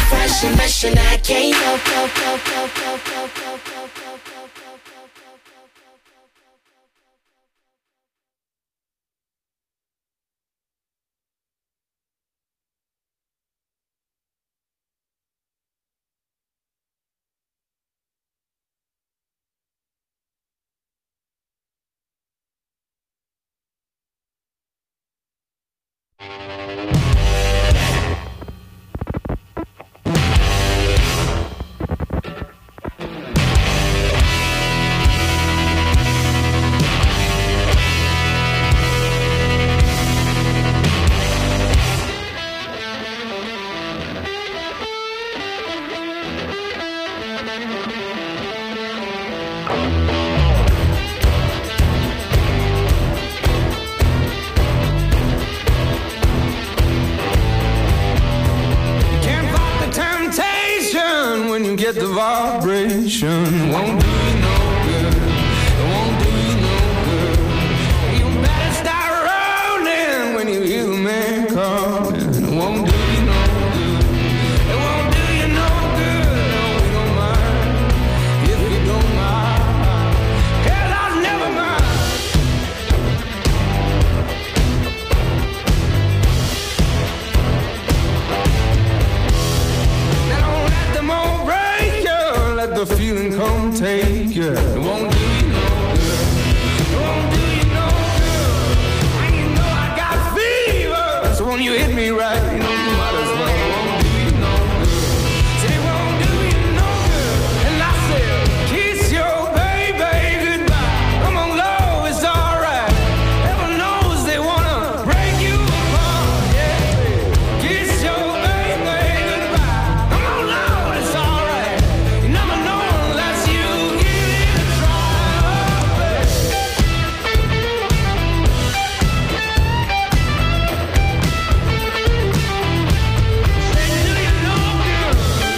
fresh and I can't go. Get the vibration, won't do you no good, it won't do you no good. You better start rolling when you hear the man calling. It won't do you no good, it won't do you no good. No, we don't mind, if you don't mind, 'cause I'll never mind. Now don't let them all let the feeling come take you. It won't do you no good. It won't do you no good. And you know I got fever, so when you hit me right, you know you might as well. It won't do you no good. Say it won't do you no good. And I said, kiss your baby goodbye. Come on, love, it's alright. Heaven knows they wanna break you apart. Yeah, kiss your baby goodbye. Come on, love, it's alright. You never know unless you give it a try, oh, baby. Say, do you know good?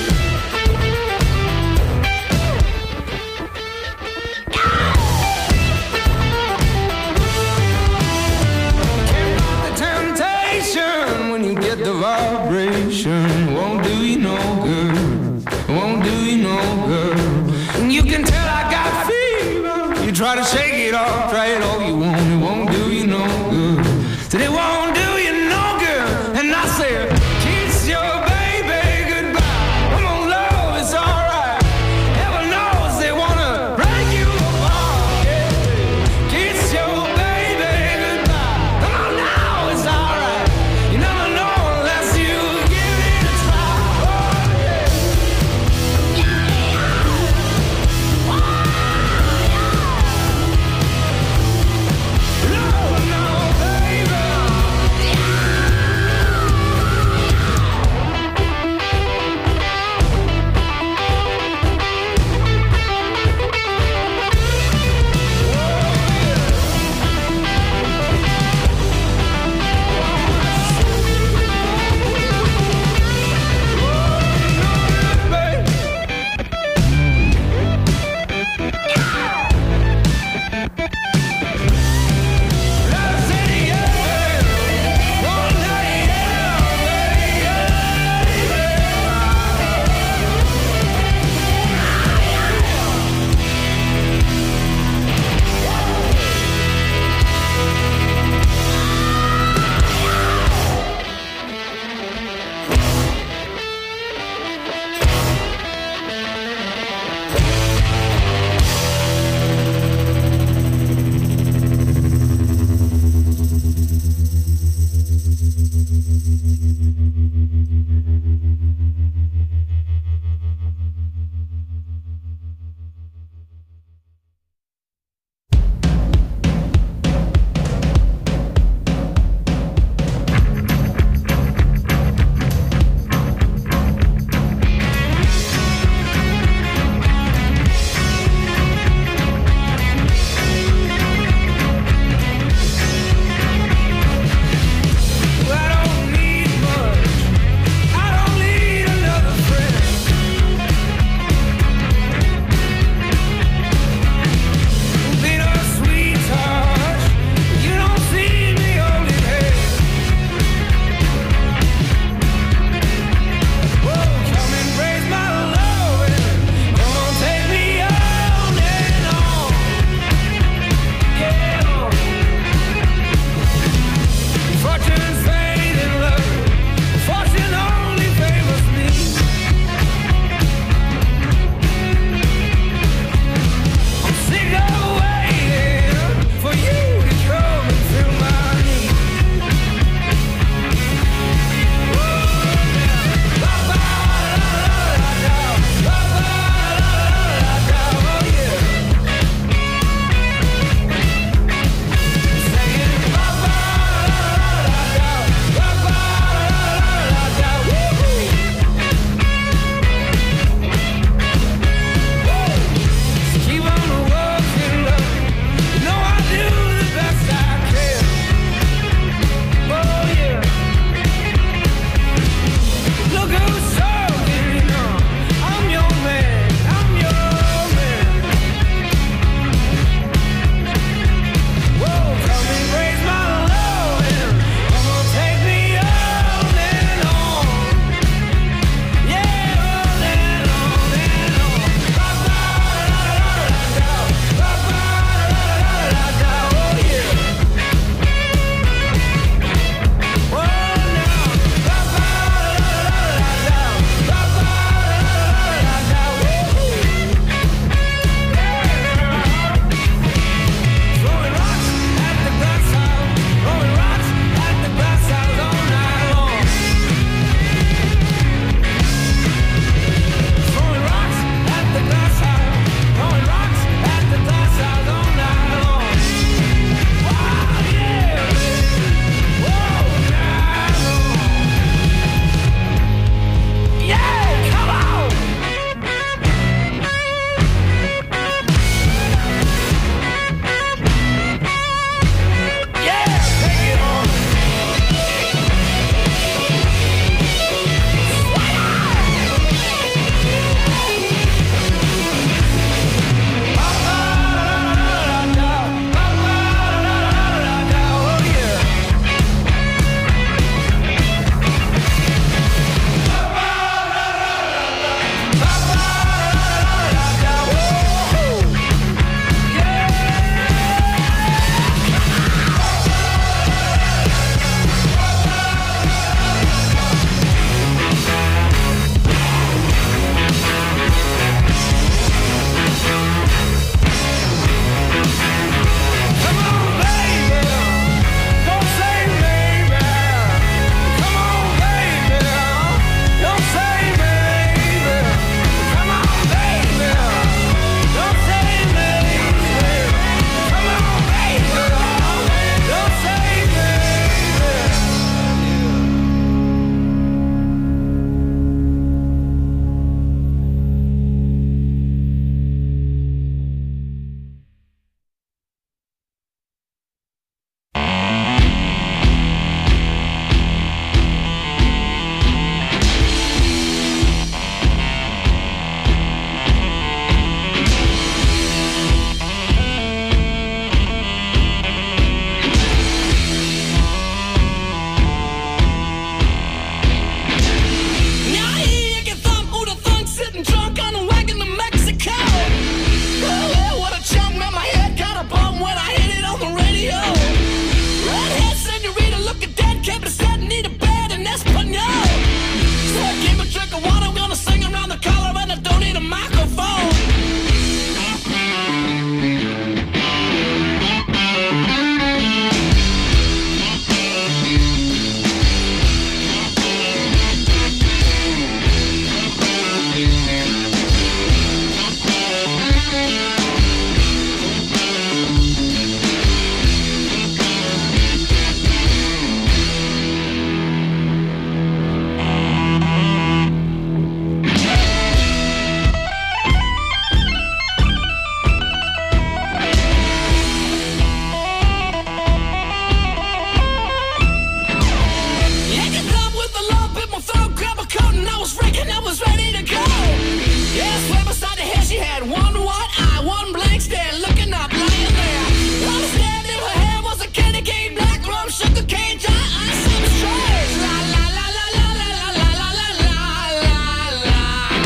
Can't fight the temptation when you get the vibration. Won't do you no good. Won't do you no good. And you can tell I got fever. You try to shake it off, try it all you want. It won't do you no good. Said it won't do you no good. And I said, kiss your baby goodbye. Come on, love, it's alright. Heaven knows they wanna break you apart. Yeah. Kiss your baby goodbye. Come on now, it's alright. You never know unless you give it a try. Oh, and I was ready to go. Yeah, swear beside the head she had one white eye, one blank stare, looking up, lying there. I was standing, her hair was a candy cane, black rum, sugar cane, giant eyes, something strange. La la la la la la la la la la la la.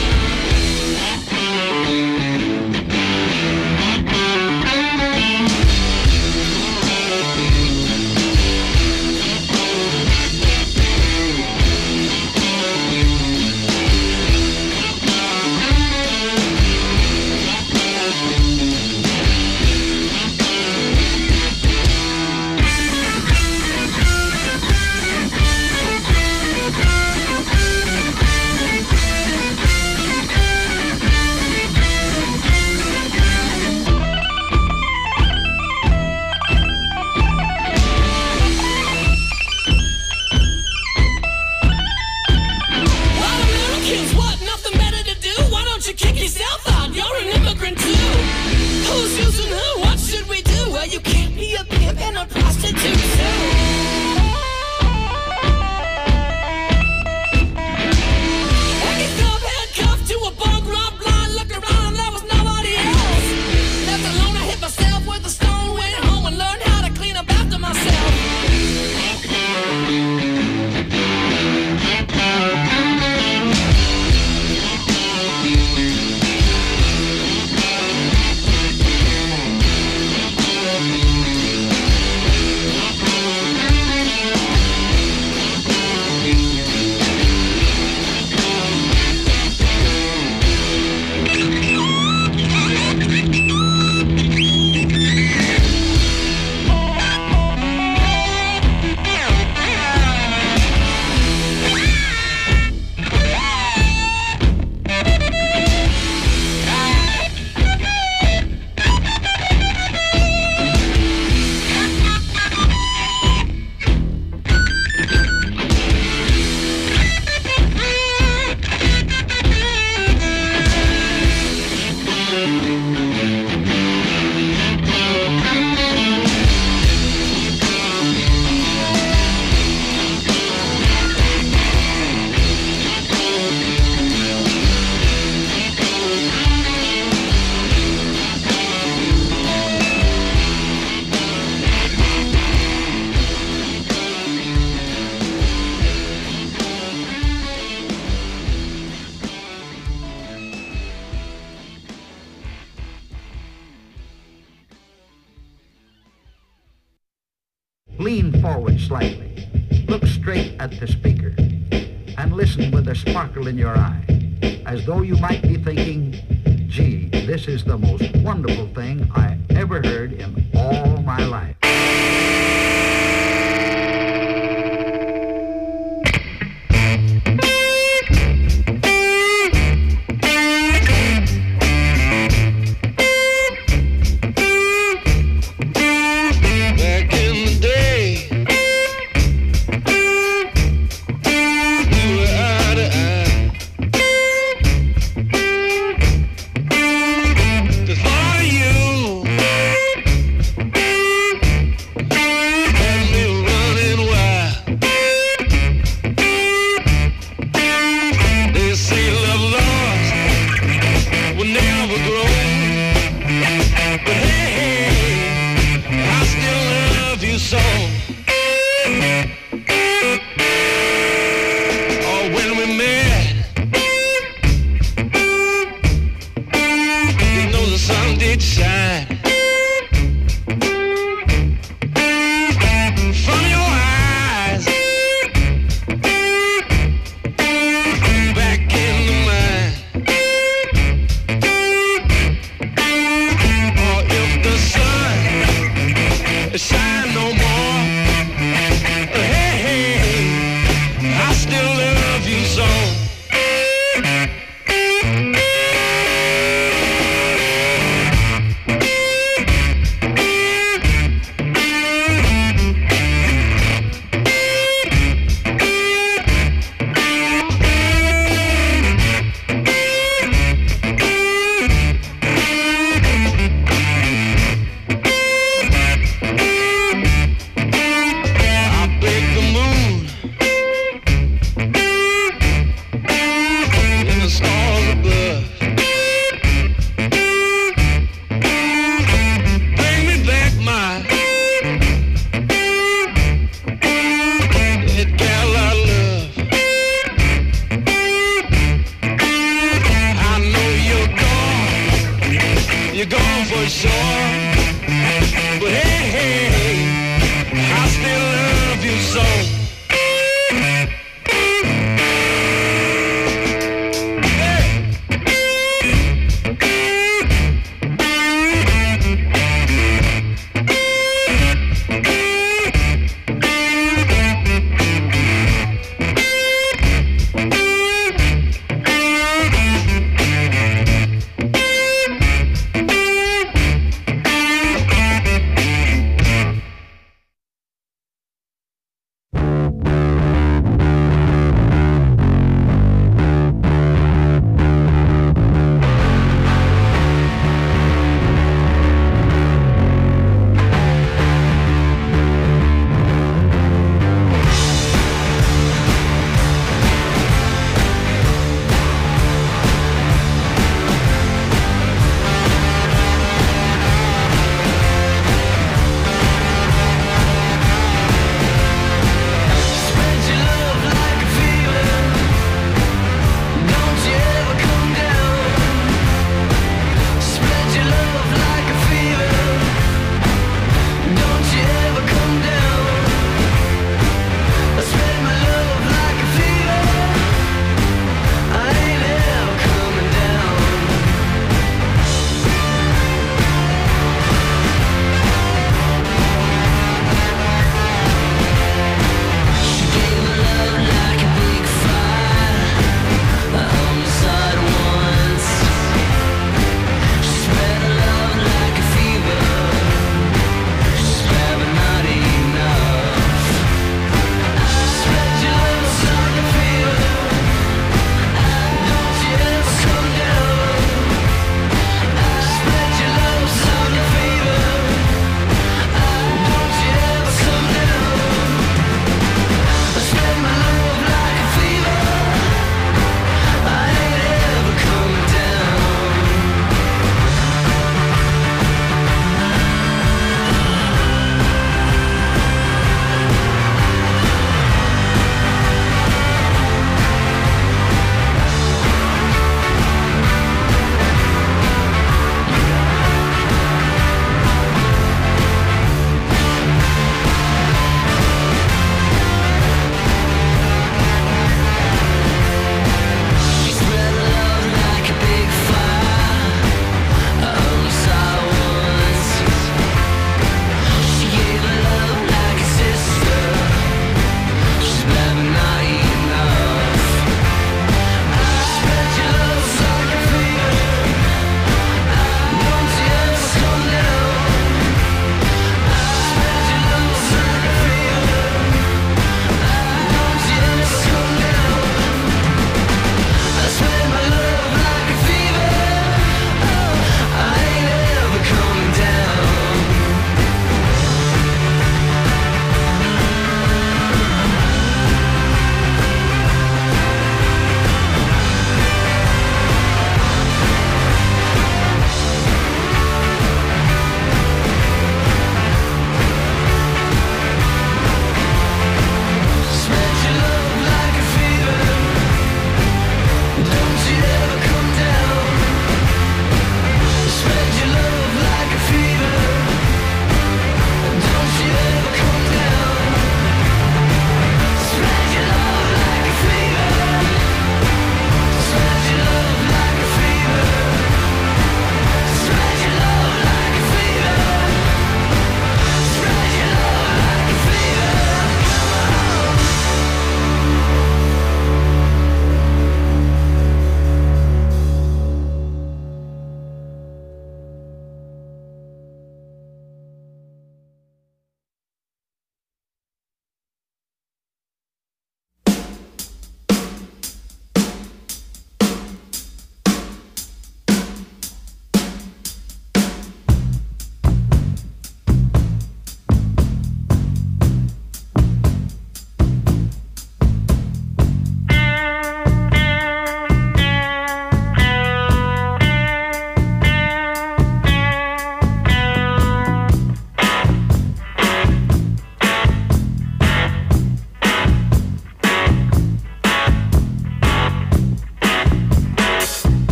Lean forward slightly, look straight at the speaker, and listen with a sparkle in your eye, as though you might be thinking, gee, this is the most wonderful thing I ever heard in all my life. For you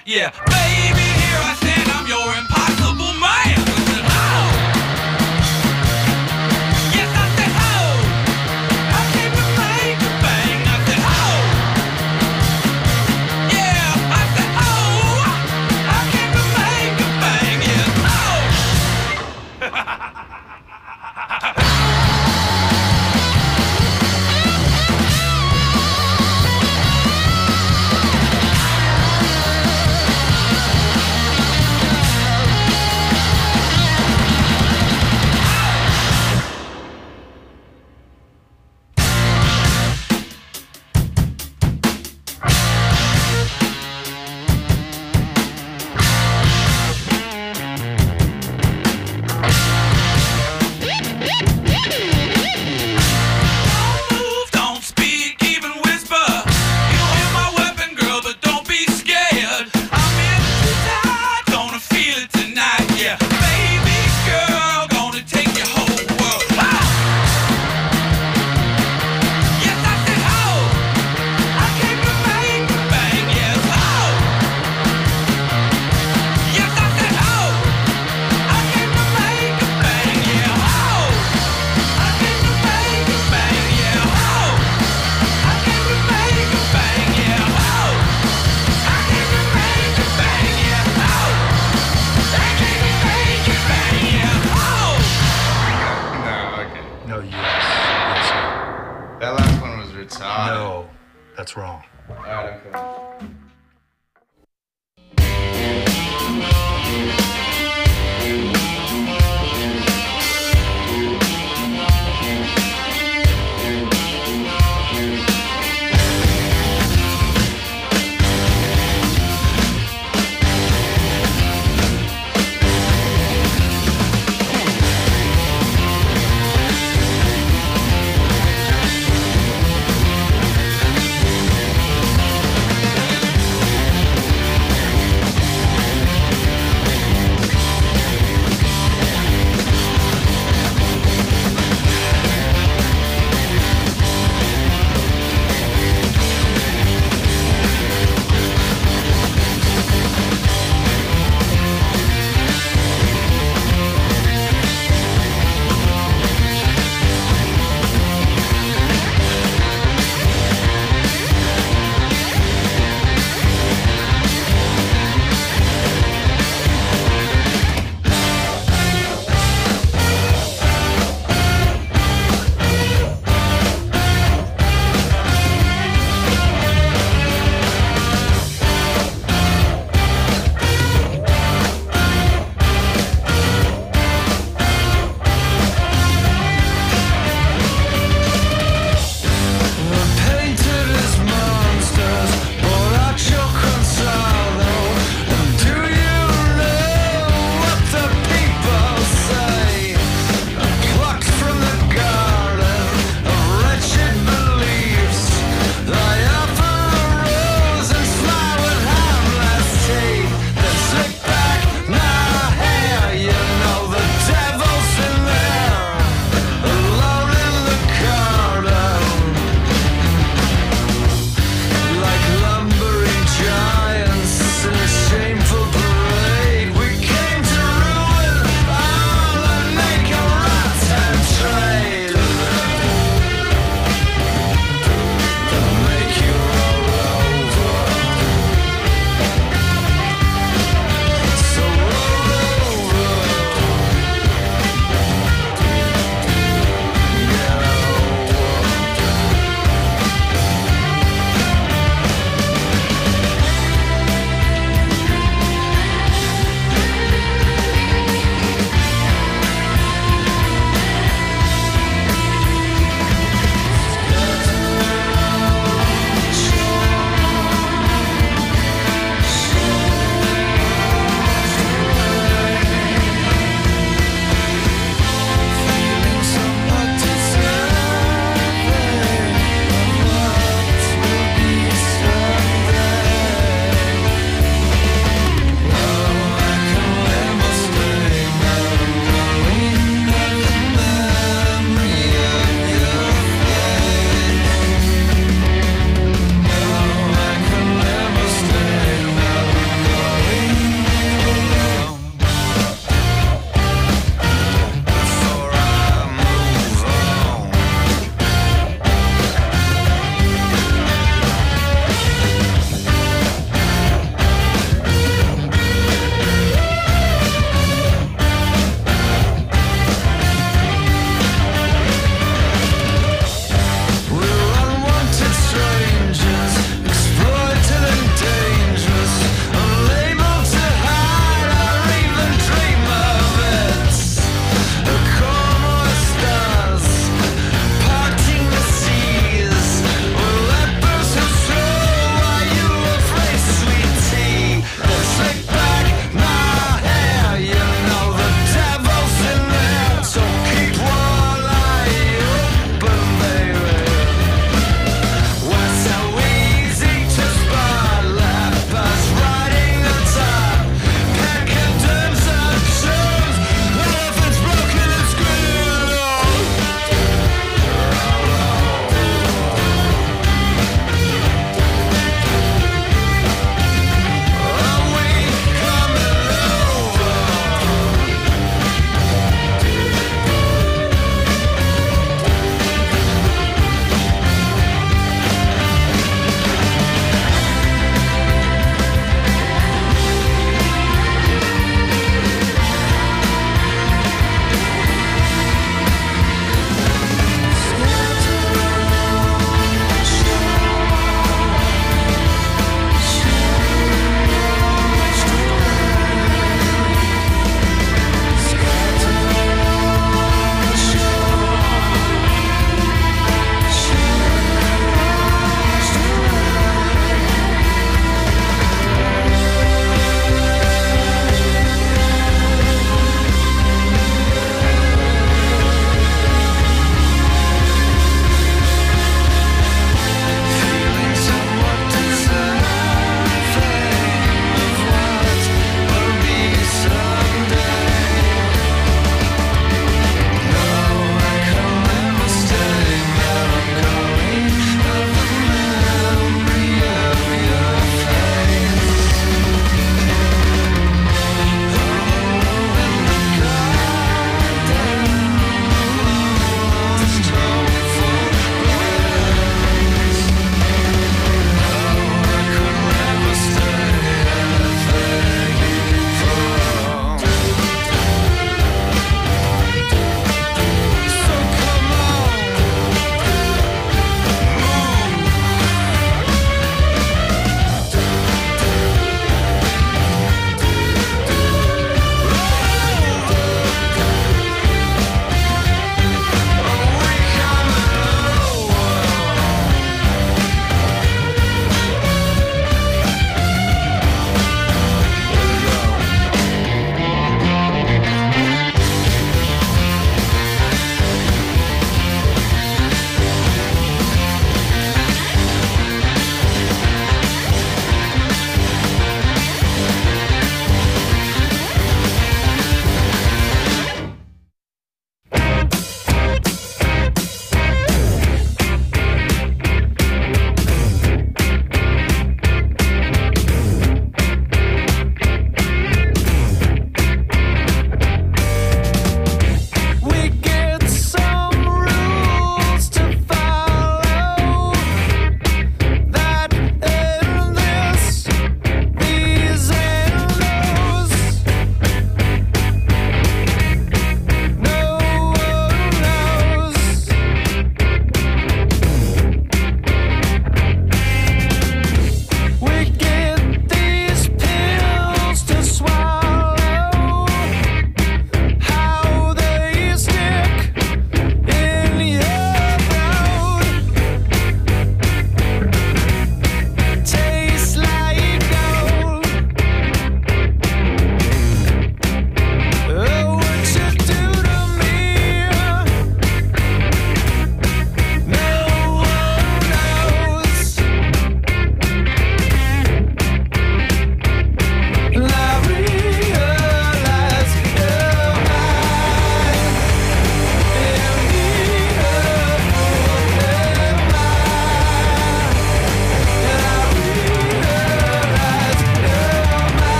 Yeah, baby, here I stand, I'm your impossible man. I said, oh. Yes, I said, oh. I came to make a bang. I said, oh. Yeah, I said, oh. I came to make a bang. Yes, oh. That's wrong. All right, I'm coming.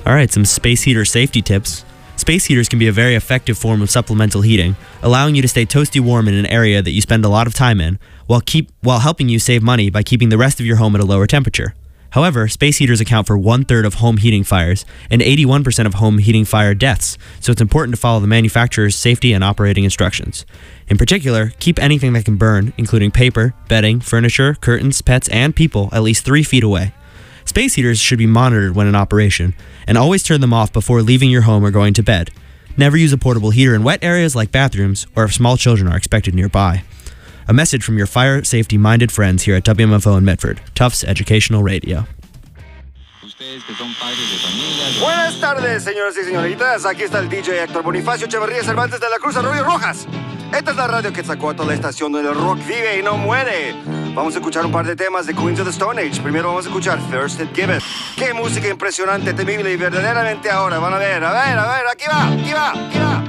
All right, some space heater safety tips. Space heaters can be a very effective form of supplemental heating, allowing you to stay toasty warm in an area that you spend a lot of time in, while helping you save money by keeping the rest of your home at a lower temperature. However, space heaters account for 1/3 of home heating fires and 81% of home heating fire deaths, so it's important to follow the manufacturer's safety and operating instructions. In particular, keep anything that can burn, including paper, bedding, furniture, curtains, pets, and people, at least 3 feet away. Space heaters should be monitored when in operation, and always turn them off before leaving your home or going to bed. Never use a portable heater in wet areas like bathrooms or if small children are expected nearby. A message from your fire safety-minded friends here at WMFO in Medford, Tufts Educational Radio. Buenas tardes, señoras y señoritas. Aquí está el DJ Héctor Bonifacio Echeverría Cervantes de la Cruz Arroyo Rojas. Esta es la radio Quetzalcóatl, la estación donde el rock vive y no muere. Vamos a escuchar un par de temas de Queens of the Stone Age. Primero vamos a escuchar Thirsted Gibbet. Qué música impresionante, temible y verdaderamente ahora. Van a ver, aquí va.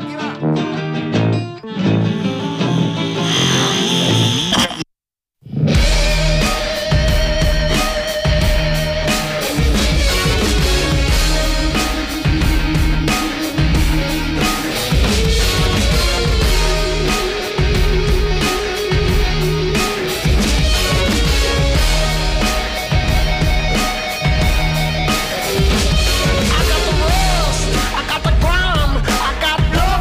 I got the rust, I got the grime, I got love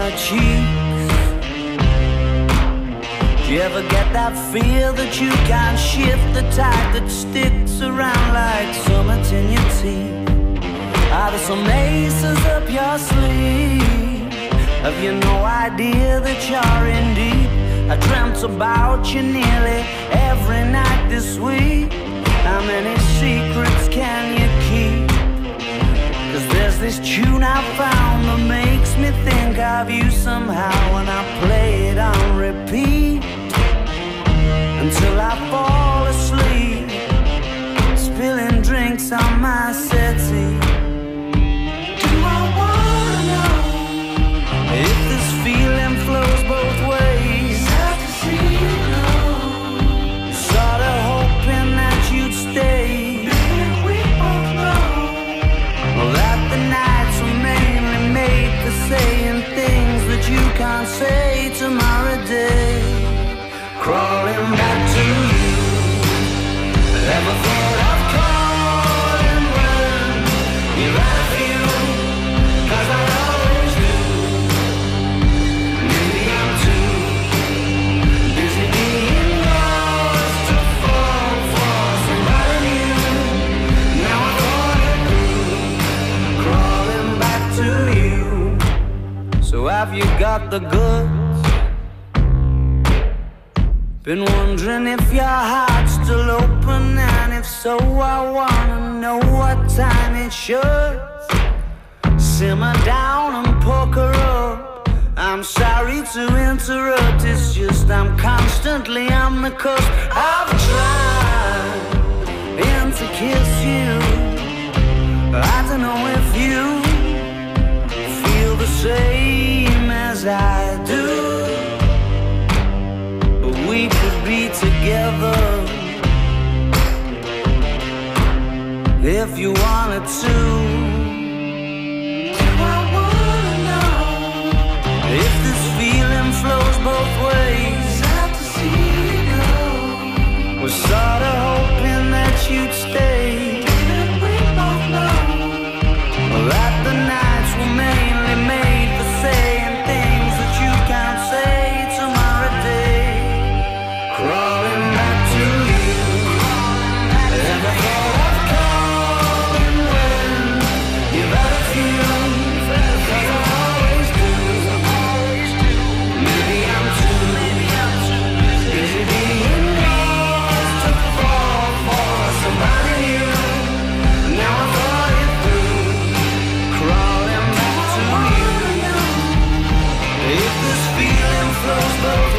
my cheeks. Do you ever get that feel that you can't shift, the tide that sticks around like summit in your teeth? Are there some aces up your sleeve? Have you no idea that you're in deep? I dreamt about you nearly every night this week. How many secrets can you keep? 'Cause there's this tune I found that makes me think of you somehow, and I play it on repeat until I fall asleep, spilling drinks on my settee. Do I wanna know if this feeling flows both ways? Sad to see you go. Sorta hoping that you'd stay. Baby, we both know that the nights were mainly made for saying things that you can't say tomorrow day. Crawling back to you. Ever thought of calling when you're out of you? 'Cause I always do. Maybe I'm too busy being lost to fall for somebody new. Now I thought it through. Crawling back to you. So have you got the goods? Been wondering if your heart's still open, and if so, I wanna know what time it should. Simmer down and poker up. I'm sorry to interrupt, it's just I'm constantly on the cusp. I've tried to kiss you. I don't know if you feel the same as I do. We could be together if you wanted to. Do I wanna know if this feeling flows both ways? Sad to see you go. We're sorta hoping that you'd stay. And we both know that the nights were mainly made for saying things that you can't say tomorrow day. Crawling back to you. Ever thought of calling when you've had a few? 'Cause I always do. Maybe I'm too busy being lost to fall for somebody new. Now I thought it through. Crawling back to you. If this feeling flows both